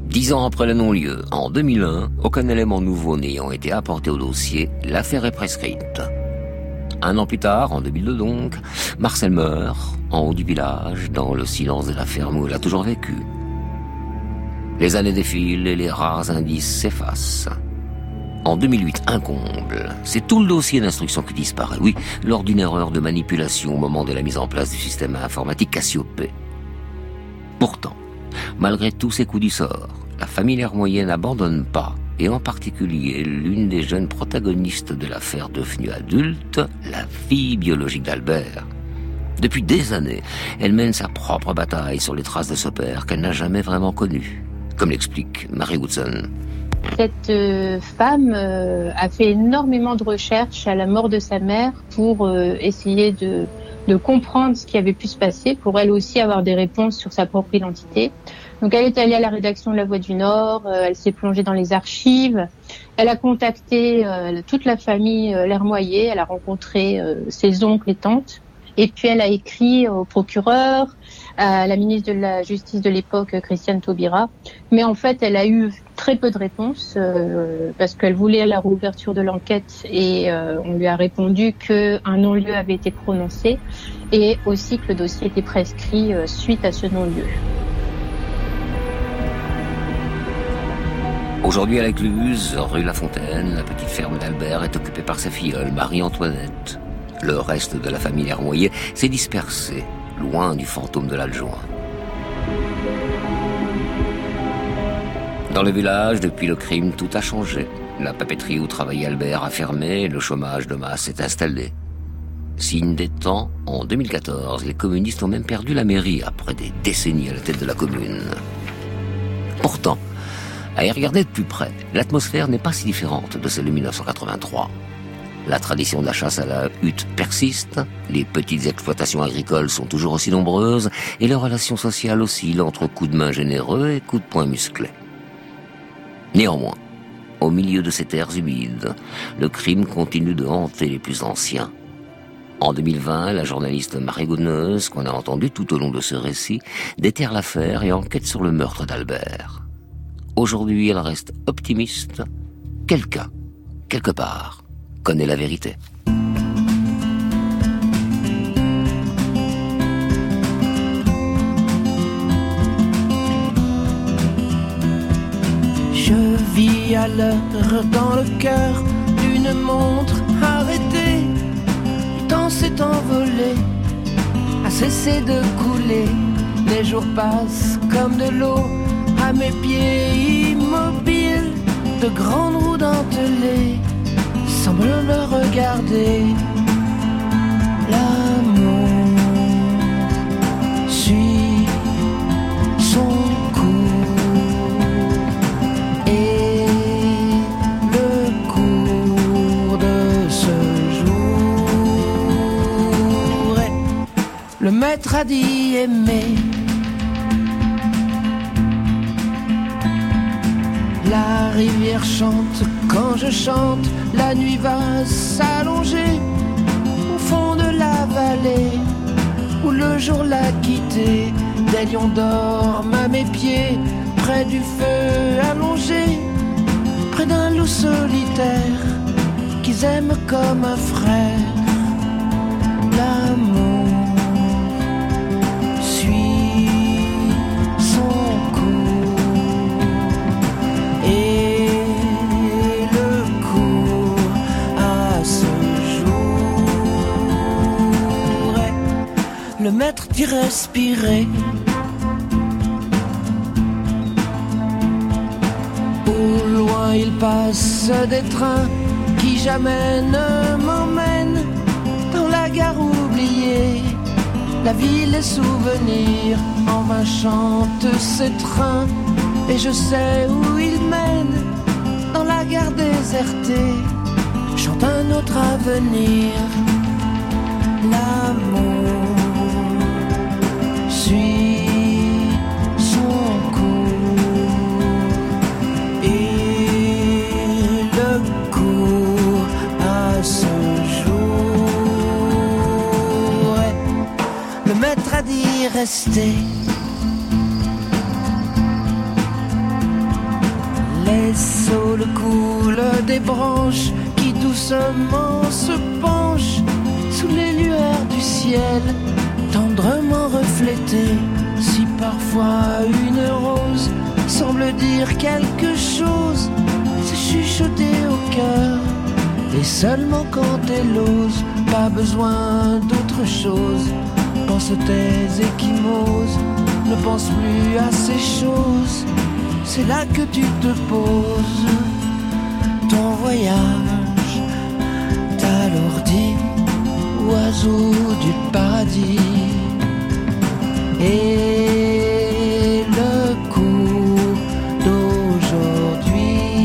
10 ans après le non-lieu, en 2001, aucun élément nouveau n'ayant été apporté au dossier, l'affaire est prescrite. Un an plus tard, en 2002 donc, Marcel meurt, en haut du village, dans le silence de la ferme où il a toujours vécu. Les années défilent et les rares indices s'effacent. En 2008, un comble. C'est tout le dossier d'instruction qui disparaît. Oui, lors d'une erreur de manipulation au moment de la mise en place du système informatique Cassiopée. Pourtant, malgré tous ces coups du sort, la famille Lermoyer n'abandonne pas, et en particulier l'une des jeunes protagonistes de l'affaire devenue adulte, la fille biologique d'Albert. Depuis des années, elle mène sa propre bataille sur les traces de ce père qu'elle n'a jamais vraiment connu, comme l'explique Marie Woodson. Cette femme a fait énormément de recherches à la mort de sa mère pour essayer de comprendre ce qui avait pu se passer, pour elle aussi avoir des réponses sur sa propre identité. Donc elle est allée à la rédaction de La Voix du Nord, elle s'est plongée dans les archives, elle a contacté toute la famille Lermoyer, elle a rencontré ses oncles et tantes, et puis elle a écrit au procureur, à la ministre de la Justice de l'époque, Christiane Taubira. Mais en fait, elle a eu très peu de réponses parce qu'elle voulait la réouverture de l'enquête et on lui a répondu qu'un non-lieu avait été prononcé et aussi que le dossier était prescrit suite à ce non-lieu. Aujourd'hui à l'Écluse, rue La Fontaine, la petite ferme d'Albert est occupée par sa filleule, Marie-Antoinette. Le reste de la famille Lermoyer s'est dispersé, loin du fantôme de l'adjoint. Dans le village, depuis le crime, tout a changé. La papeterie où travaillait Albert a fermé et le chômage de masse s'est installé. Signe des temps, en 2014, les communistes ont même perdu la mairie après des décennies à la tête de la commune. Pourtant, à y regarder de plus près, l'atmosphère n'est pas si différente de celle de 1983. La tradition de la chasse à la hutte persiste, les petites exploitations agricoles sont toujours aussi nombreuses et les relations sociales oscillent entre coups de main généreux et coups de poing musclés. Néanmoins, au milieu de ces terres humides, le crime continue de hanter les plus anciens. En 2020, la journaliste Marie Gouneuse, qu'on a entendue tout au long de ce récit, déterre l'affaire et enquête sur le meurtre d'Albert. Aujourd'hui, elle reste optimiste. Quelqu'un, quelque part, connaît la vérité. Je vis à l'heure dans le cœur d'une montre arrêtée. Le temps s'est envolé, a cessé de couler. Les jours passent comme de l'eau à mes pieds immobiles. De grandes roues dentelées semblent me regarder. L'amour suit son cours et le cours de ce jour est, le maître a dit aimer. La rivière chante quand je chante, la nuit va s'allonger au fond de la vallée où le jour l'a quitté. Des lions dorment à mes pieds, près du feu allongé, près d'un loup solitaire qu'ils aiment comme un frère. L'amour suit son cours et le cours à ce jour est, le maître dit respirer. Au loin il passe des trains qui jamais ne m'emmènent dans la gare oubliée. La ville et souvenirs en vain chantent ces trains, et je sais où ils mènent. Dans la gare désertée chante un autre avenir. L'amour suit son cours et le cours à ce jour est, le maître a dit rester. Les saules coulent des branches qui doucement se penchent sous les lueurs du ciel, tendrement reflétées. Si parfois une rose semble dire quelque chose, c'est chuchoter au cœur. Et seulement quand elle ose, pas besoin d'autre chose. Pense tes échymoses, ne pense plus à ces choses. C'est là que tu te poses. Ton voyage t'alourdit, oiseau du paradis. Et le coup d'aujourd'hui,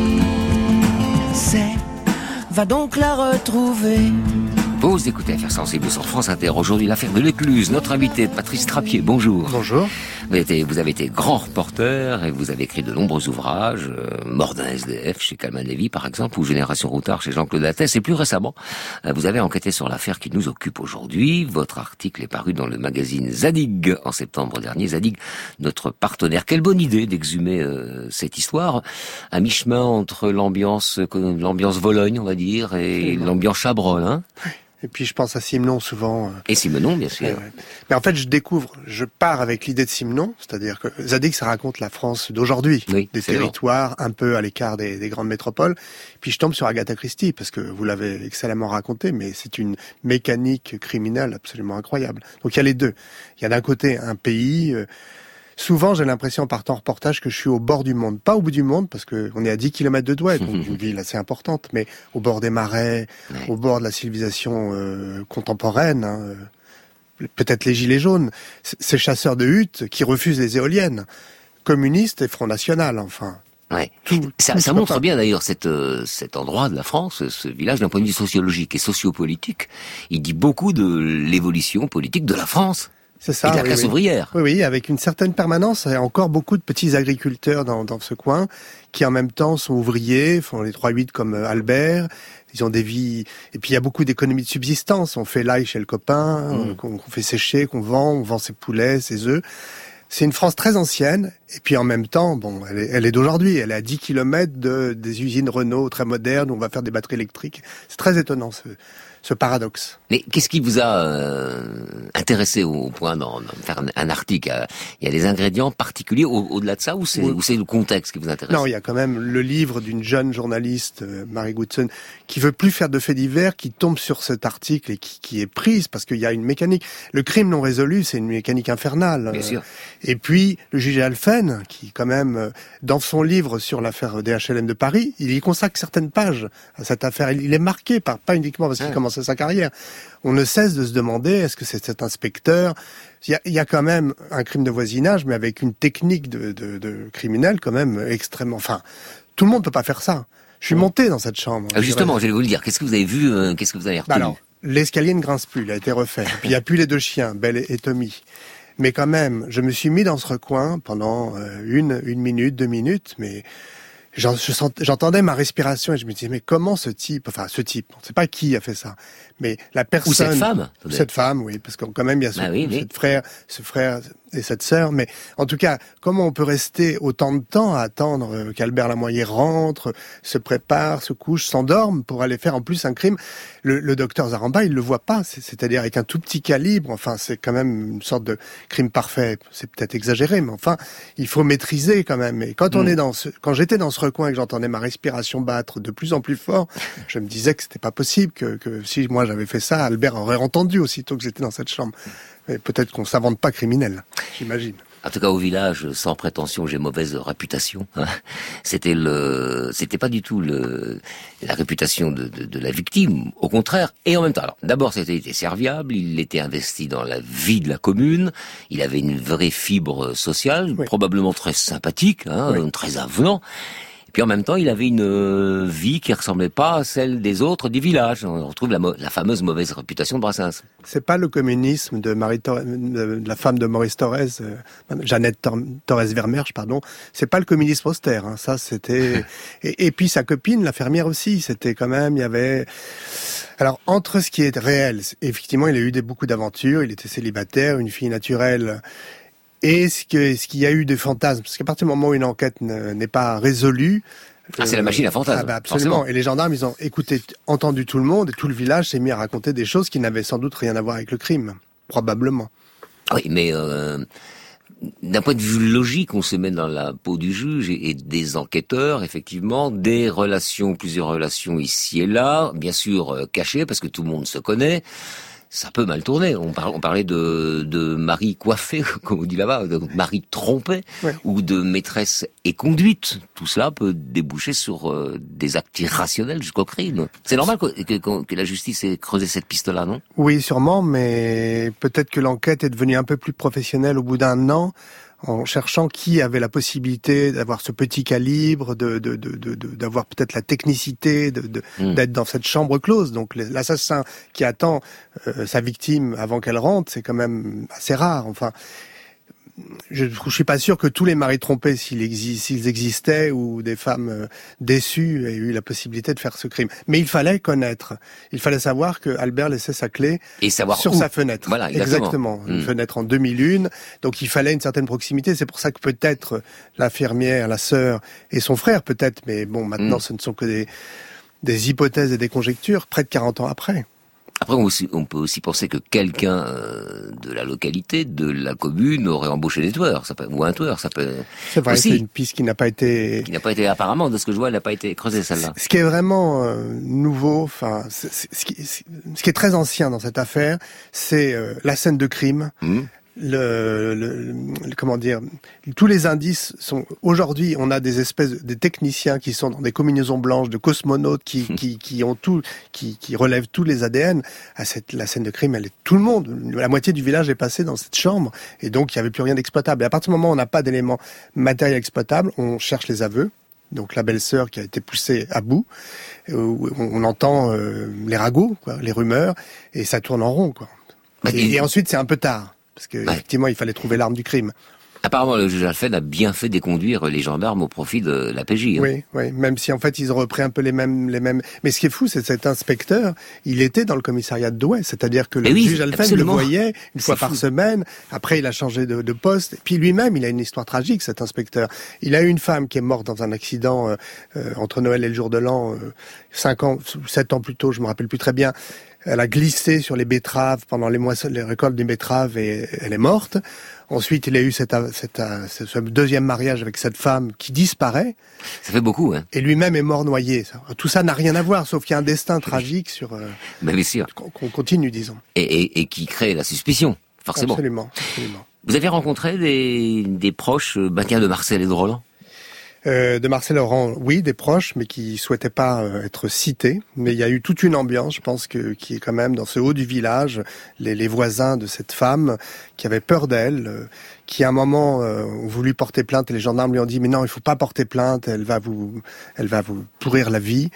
c'est va donc la retrouver. Vous écoutez Affaires sensibles sur France Inter. Aujourd'hui, l'affaire de l'Écluse. Notre invité, Patrice Trappier, bonjour. Bonjour. Vous avez été grand reporter et vous avez écrit de nombreux ouvrages, Mort d'un SDF chez Calman Lévy par exemple, ou Génération Routard chez Jean-Claude Attès. Et plus récemment, vous avez enquêté sur l'affaire qui nous occupe aujourd'hui. Votre article est paru dans le magazine Zadig en septembre dernier. Zadig, notre partenaire. Quelle bonne idée d'exhumer cette histoire à mi-chemin entre l'ambiance Vologne, on va dire, et l'ambiance Chabrol, hein. Et puis je pense à Simenon souvent. Et Simenon, bien sûr. Mais en fait, je pars avec l'idée de Simenon, c'est-à-dire que Zadig, ça raconte la France d'aujourd'hui, oui, des territoires un peu à l'écart des grandes métropoles. Puis je tombe sur Agatha Christie, parce que vous l'avez excellemment raconté, mais c'est une mécanique criminelle absolument incroyable. Donc il y a les deux. Il y a d'un côté un pays... Souvent, j'ai l'impression, en partant en reportage, que je suis au bord du monde. Pas au bout du monde, parce qu'on est à 10 km de Douai, donc une ville assez importante, mais au bord des marais, au bord de la civilisation contemporaine, hein, peut-être les gilets jaunes, ces chasseurs de huttes qui refusent les éoliennes, communistes et Front National, enfin. Ouais. Ça montre bien d'ailleurs cet endroit de la France, ce village, d'un point de vue sociologique et sociopolitique. Il dit beaucoup de l'évolution politique de la France. C'est ça, et de la classe ouvrière. Oui, avec une certaine permanence. Il y a encore beaucoup de petits agriculteurs dans ce coin qui en même temps sont ouvriers, font les 3-8 comme Albert. Ils ont des vies... Et puis il y a beaucoup d'économies de subsistance. On fait l'ail chez le copain, qu'on fait sécher, qu'on vend. On vend ses poulets, ses œufs. C'est une France très ancienne. Et puis en même temps, bon, elle est d'aujourd'hui. Elle est à 10 km des usines Renault très modernes où on va faire des batteries électriques. C'est très étonnant ce paradoxe. Mais qu'est-ce qui vous a intéressé au point d'en faire un article? Il y a des ingrédients particuliers au-delà de ça, ou c'est le contexte qui vous intéresse? Non, il y a quand même le livre d'une jeune journaliste, Marie Goodson, qui veut plus faire de faits divers, qui tombe sur cet article et qui est prise parce qu'il y a une mécanique. Le crime non résolu, c'est une mécanique infernale. Bien sûr. Et puis le juge Alphen, qui quand même, dans son livre sur l'affaire des HLM de Paris, il y consacre certaines pages à cette affaire. Il est marqué pas uniquement parce qu'il commence sa carrière. On ne cesse de se demander, est-ce que c'est cet inspecteur? Il y a quand même un crime de voisinage, mais avec une technique de criminel quand même extrêmement... Enfin, tout le monde peut pas faire ça. Je suis monté dans cette chambre. Justement, j'allais vous le dire. Qu'est-ce que vous avez vu? Qu'est-ce que vous avez retenu? Alors, l'escalier ne grince plus, il a été refait. Puis il n'y a plus les deux chiens, Belle et Tommy. Mais quand même, je me suis mis dans ce recoin pendant une minute, 2 minutes, mais... J'entendais ma respiration et je me disais, mais comment ce type, on ne sait pas qui a fait ça, mais la personne... Ou cette femme. Cette femme, oui, parce que quand même il y a ce frère et cette sœur, mais en tout cas, comment on peut rester autant de temps à attendre qu'Albert Lamoyer rentre, se prépare, se couche, s'endorme pour aller faire en plus un crime? Le docteur Zaramba, il le voit pas, c'est-à-dire avec un tout petit calibre, enfin c'est quand même une sorte de crime parfait, c'est peut-être exagéré, mais enfin, il faut maîtriser quand même. Et quand quand j'étais dans ce recoin et que j'entendais ma respiration battre de plus en plus fort, je me disais que c'était pas possible, que si moi j'avais fait ça, Albert aurait entendu aussitôt que j'étais dans cette chambre. Mais peut-être qu'on s'invente pas criminel, j'imagine. En tout cas, au village, sans prétention, j'ai mauvaise réputation. C'était pas du tout la réputation de la victime. Au contraire. Et en même temps, alors, d'abord, c'était serviable. Il était investi dans la vie de la commune. Il avait une vraie fibre sociale, probablement très sympathique, très avenant. Et puis en même temps, il avait une vie qui ressemblait pas à celle des autres du village. On retrouve la fameuse mauvaise réputation de Brassens. C'est pas le communisme de la femme de Maurice Thorez, Jeannette Thorez-Vermersch, pardon. C'est pas le communisme austère. Ça, c'était. Et puis sa copine, la fermière aussi. C'était quand même. Il y avait. Alors entre ce qui est réel, effectivement, il a eu beaucoup d'aventures. Il était célibataire, une fille naturelle. Et est-ce qu'il y a eu des fantasmes? Parce qu'à partir du moment où une enquête n'est pas résolue, c'est la machine à fantasmes. Absolument. Forcément. Et les gendarmes, ils ont entendu tout le monde, et tout le village s'est mis à raconter des choses qui n'avaient sans doute rien à voir avec le crime. Probablement. Oui, mais d'un point de vue logique, on se met dans la peau du juge et des enquêteurs, effectivement, plusieurs relations ici et là, bien sûr cachées parce que tout le monde se connaît. Ça peut mal tourner. On parlait de mari coiffé, comme on dit là-bas, de mari trompé, ouais, ou de maîtresse éconduite. Tout cela peut déboucher sur des actes irrationnels jusqu'au crime. C'est normal que la justice ait creusé cette piste-là, non? Oui, sûrement, mais peut-être que l'enquête est devenue un peu plus professionnelle au bout d'un an, en cherchant qui avait la possibilité d'avoir ce petit calibre, d'avoir peut-être la technicité, d'être dans cette chambre close. Donc l'assassin qui attend sa victime avant qu'elle rentre, c'est quand même assez rare. Enfin, je suis pas sûr que tous les maris trompés, s'ils existaient, ou des femmes déçues aient eu la possibilité de faire ce crime. Mais il fallait savoir que Albert laissait sa clé sur sa fenêtre. Voilà, exactement. Une fenêtre en 2001. Donc il fallait une certaine proximité. C'est pour ça que peut-être l'infirmière, la sœur et son frère peut-être, mais bon, maintenant ce ne sont que des hypothèses et des conjectures, près de 40 ans après. Après, on peut aussi penser que quelqu'un de la localité, de la commune, aurait embauché des tueurs, ou un tueur. Ça peut. C'est vrai, aussi. C'est une piste qui n'a pas été. Apparemment, de ce que je vois, elle n'a pas été creusée, celle-là. Ce qui est vraiment nouveau, enfin, ce qui est très ancien dans cette affaire, c'est la scène de crime. Comment dire, tous les indices sont, aujourd'hui, on a des techniciens qui sont dans des combinaisons blanches de cosmonautes qui ont tout, qui relèvent tous les ADN. La scène de crime, tout le monde, la moitié du village est passé dans cette chambre, et donc il n'y avait plus rien d'exploitable. Et à partir du moment où on n'a pas d'éléments matériels exploitables, on cherche les aveux. Donc la belle-sœur qui a été poussée à bout, on entend les ragots, quoi, les rumeurs, et ça tourne en rond, quoi. Et ensuite, c'est un peu tard. Parce qu'effectivement, il fallait trouver l'arme du crime. Apparemment, le juge Alphen a bien fait déconduire les gendarmes au profit de la PJ. Oui, même si en fait ils ont repris un peu les mêmes. Mais ce qui est fou, c'est que cet inspecteur, il était dans le commissariat de Douai, c'est-à-dire que le juge Alphen le voyait une fois par semaine. Après, il a changé de poste. Et puis lui-même, il a une histoire tragique, cet inspecteur. Il a eu une femme qui est morte dans un accident entre Noël et le jour de l'an, 7 ans plus tôt, je me rappelle plus très bien. Elle a glissé sur les betteraves pendant les récoltes des betteraves et elle est morte. Ensuite, il a eu ce deuxième mariage avec cette femme qui disparaît. Ça fait beaucoup, hein. Et lui-même est mort noyé. Tout ça n'a rien à voir, sauf qu'il y a un destin tragique sur. Mais bien sûr. Qu'on continue, disons. Et qui crée la suspicion, forcément. Absolument. Vous avez rencontré des proches, de Marcel et de Roland? De Marcel Laurent, oui, des proches, mais qui souhaitaient pas être cités. Mais il y a eu toute une ambiance, je pense, qui est quand même dans ce haut du village, les voisins de cette femme qui avaient peur d'elle, qui à un moment ont voulu porter plainte et les gendarmes lui ont dit mais non, il faut pas porter plainte, elle va vous pourrir la vie.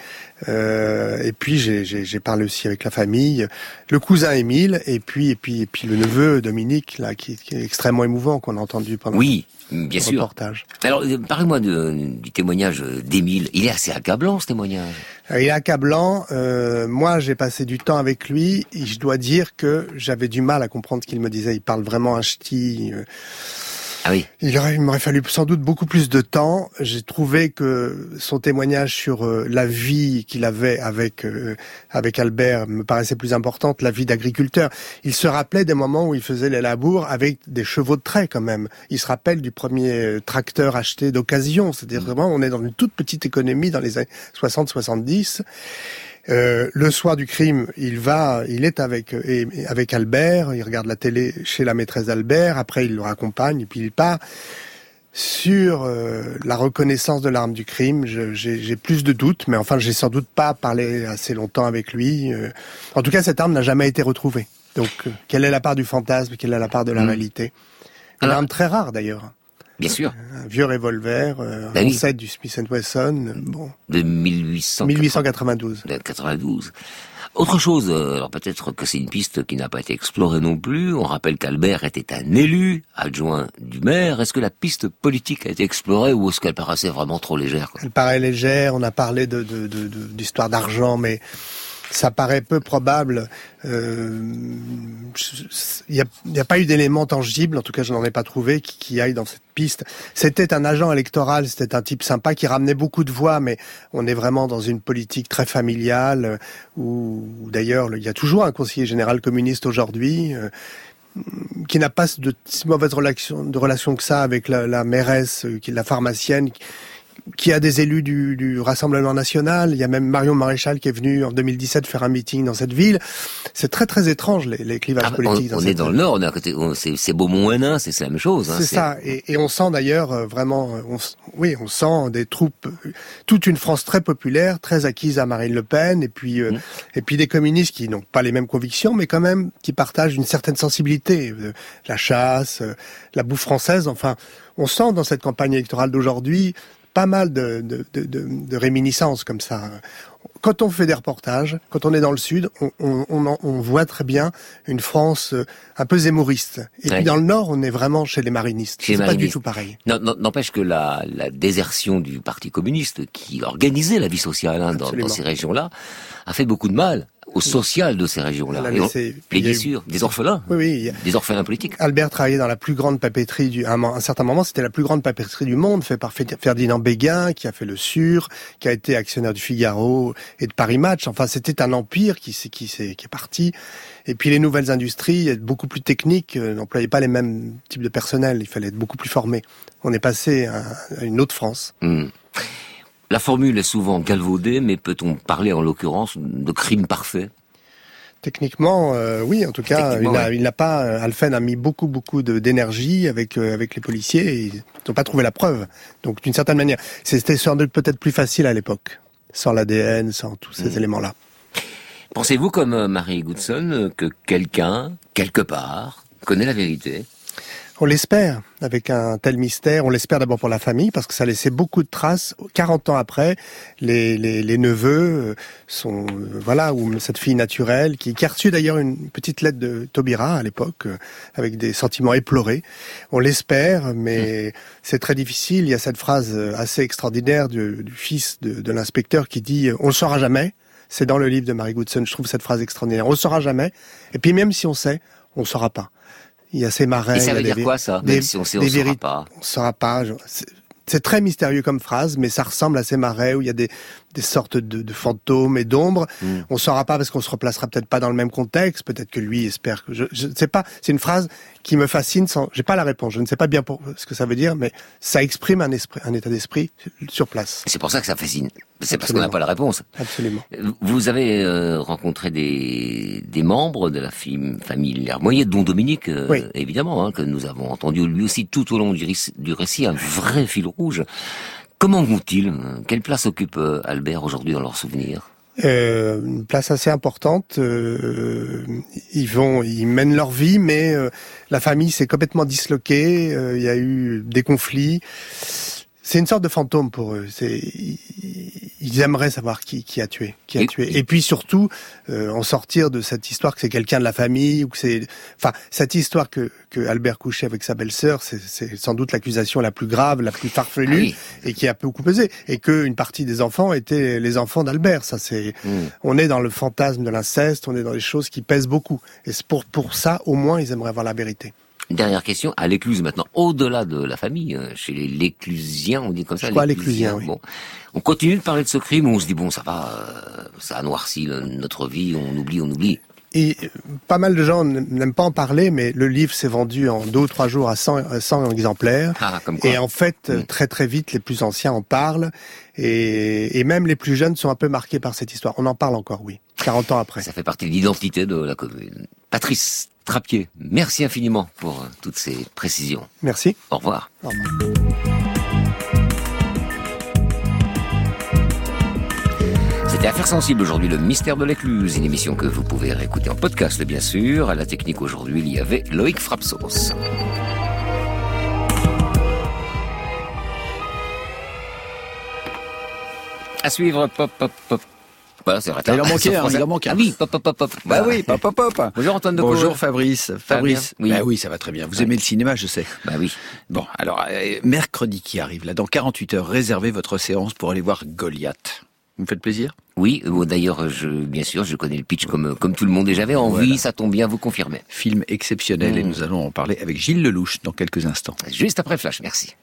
Et puis j'ai parlé aussi avec la famille, le cousin Émile et puis le neveu Dominique là qui est extrêmement émouvant qu'on a entendu pendant. Oui. Bien sûr. Reportage. Alors, parlez-moi du témoignage d'Émile. Il est assez accablant, ce témoignage. Il est accablant. Moi, j'ai passé du temps avec lui et je dois dire que j'avais du mal à comprendre ce qu'il me disait. Il parle vraiment un ch'ti. Ah oui. Il m'aurait fallu sans doute beaucoup plus de temps. J'ai trouvé que son témoignage sur la vie qu'il avait avec Albert me paraissait plus importante, la vie d'agriculteur. Il se rappelait des moments où il faisait les labours avec des chevaux de trait quand même. Il se rappelle du premier tracteur acheté d'occasion. C'est-à-dire vraiment, on est dans une toute petite économie dans les années 60-70. Le soir du crime, il est avec Albert, il regarde la télé chez la maîtresse d'Albert, après il le raccompagne, et puis il part. Sur la reconnaissance de l'arme du crime, j'ai plus de doutes, mais enfin j'ai sans doute pas parlé assez longtemps avec lui. En tout cas, cette arme n'a jamais été retrouvée. Donc, quelle est la part du fantasme, quelle est la part de la réalité? Une arme très rare d'ailleurs. Bien sûr. Un vieux revolver, ancêtre du Smith & Wesson, de 1892. Autre chose, alors peut-être que c'est une piste qui n'a pas été explorée non plus. On rappelle qu'Albert était un élu, adjoint du maire. Est-ce que la piste politique a été explorée ou est-ce qu'elle paraissait vraiment trop légère, quoi? Elle paraît légère. On a parlé d'histoire d'argent, mais ça paraît peu probable. Il n'y a pas eu d'éléments tangibles, en tout cas je n'en ai pas trouvé, qui aillent dans cette piste. C'était un agent électoral, c'était un type sympa qui ramenait beaucoup de voix, mais on est vraiment dans une politique très familiale, où d'ailleurs il y a toujours un conseiller général communiste aujourd'hui, qui n'a pas de si mauvaise relation que ça avec la mairesse, qui est la pharmacienne, qui a des élus du Rassemblement National. Il y a même Marion Maréchal qui est venue en 2017 faire un meeting dans cette ville. C'est très très étrange les clivages politiques. On est dans le Nord, on est à côté, c'est Beaumont-Hénin, c'est la même chose. C'est ça, et on sent d'ailleurs vraiment, on sent des troupes, toute une France très populaire, très acquise à Marine Le Pen, et puis des communistes qui n'ont pas les mêmes convictions, mais quand même qui partagent une certaine sensibilité, la chasse, la bouffe française. Enfin, on sent dans cette campagne électorale d'aujourd'hui pas mal de réminiscences comme ça. Quand on fait des reportages, quand on est dans le Sud, on voit très bien une France un peu zémouriste. Et puis dans le Nord, on est vraiment chez les marinistes. C'est pas du tout pareil. N'empêche que la désertion du Parti communiste, qui organisait la vie sociale dans ces régions-là, a fait beaucoup de mal au social de ces régions-là. Et bien sûr, des orphelins. Oui. Des orphelins politiques. Albert travaillait dans la plus grande papeterie à un certain moment, c'était la plus grande papeterie du monde, faite par Ferdinand Béguin, qui a fait le Sur, qui a été actionnaire du Figaro et de Paris Match. Enfin, c'était un empire qui est parti. Et puis les nouvelles industries, beaucoup plus techniques, n'employaient pas les mêmes types de personnel. Il fallait être beaucoup plus formé. On est passé à une autre France. La formule est souvent galvaudée, mais peut-on parler en l'occurrence de crime parfait ? Techniquement, oui. En tout cas, il n'a pas. Alphen a mis beaucoup d'énergie avec les policiers et ils n'ont pas trouvé la preuve. Donc, d'une certaine manière, c'était sans doute peut-être plus facile à l'époque, sans l'ADN, sans tous ces éléments-là. Pensez-vous, comme Marie Goodson, que quelqu'un, quelque part, connaît la vérité ? On l'espère, avec un tel mystère. On l'espère d'abord pour la famille, parce que ça laissait beaucoup de traces. 40 ans après, les neveux sont, ou cette fille naturelle, qui a reçu d'ailleurs une petite lettre de Taubira à l'époque, avec des sentiments éplorés. On l'espère, mais c'est très difficile. Il y a cette phrase assez extraordinaire du fils de l'inspecteur qui dit « On le saura jamais ». C'est dans le livre de Marie Goodson. Je trouve cette phrase extraordinaire. On le saura jamais. Et puis même si on sait, on le saura pas. Il y a ces marais. Et ça veut dire quoi, ça? Même si on sait, on ne saura pas. On ne saura pas. C'est très mystérieux comme phrase, mais ça ressemble à ces marais où il y a des sortes de fantômes et d'ombres. On ne saura pas parce qu'on se replacera peut-être pas dans le même contexte. Peut-être que lui espère que je ne sais pas. C'est une phrase qui me fascine j'ai pas la réponse. Je ne sais pas bien ce que ça veut dire, mais ça exprime un état d'esprit sur place. C'est pour ça que ça fascine. C'est parce qu'on n'a pas la réponse. Absolument. Vous avez rencontré des membres de la famille Lermoyer, dont Dominique, oui. Évidemment, que nous avons entendu lui aussi tout au long du récit, un vrai fil rouge. Comment vont-ils? Quelle place occupe Albert aujourd'hui dans leurs souvenirs? Une place assez importante. Ils mènent leur vie, mais la famille s'est complètement disloquée. Il y a eu des conflits. C'est une sorte de fantôme pour eux. Ils aimeraient savoir qui a tué. Et puis surtout, en sortir de cette histoire que c'est quelqu'un de la famille, ou que cette histoire que Albert couchait avec sa belle-sœur, c'est sans doute l'accusation la plus grave, la plus farfelue, et qui a beaucoup pesé. Et qu'une partie des enfants étaient les enfants d'Albert. On est dans le fantasme de l'inceste, on est dans des choses qui pèsent beaucoup. Et c'est pour ça, au moins, ils aimeraient avoir la vérité. Une dernière question, à l'Écluse maintenant, au-delà de la famille, chez les Léclusiens, on dit comme ça. Je crois Léclusiens, oui. Bon, on continue de parler de ce crime, on se dit ça va, ça a noirci notre vie, on oublie. Et pas mal de gens n'aiment pas en parler, mais le livre s'est vendu en 2 ou 3 jours à 100 exemplaires. Comme quoi. Et en fait, très très vite, les plus anciens en parlent. Et même les plus jeunes sont un peu marqués par cette histoire. On en parle encore, oui, 40 ans après. Ça fait partie de l'identité de la commune. Patrice Trappier, merci infiniment pour toutes ces précisions. Merci. Au revoir. Au revoir. C'était Affaires sensibles aujourd'hui, le mystère de l'Écluse, une émission que vous pouvez réécouter en podcast, bien sûr. À la technique aujourd'hui, il y avait Loïc Frapsos. À suivre, pop. Voilà, c'est vrai. Il en manquait un. Ah oui, pop. Bah oui, pop. Bonjour Antoine Decaux. Bonjour Fabrice. Oui. Bah oui, ça va très bien. Vous aimez le cinéma, je sais. Bah oui. Bon, alors, mercredi qui arrive, là, dans 48 heures, réservez votre séance pour aller voir Goliath. Vous me faites plaisir? Oui, d'ailleurs, bien sûr, je connais le pitch comme tout le monde et j'avais envie, ça tombe bien, vous confirmez. Film exceptionnel et nous allons en parler avec Gilles Lelouch dans quelques instants. Juste après Flash, merci.